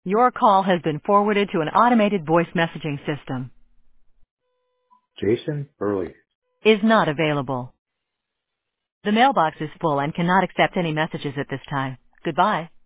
Your call has been forwarded to an automated voice messaging system. Jason Burley. Is not available. The mailbox is full and cannot accept any messages at this time. Goodbye.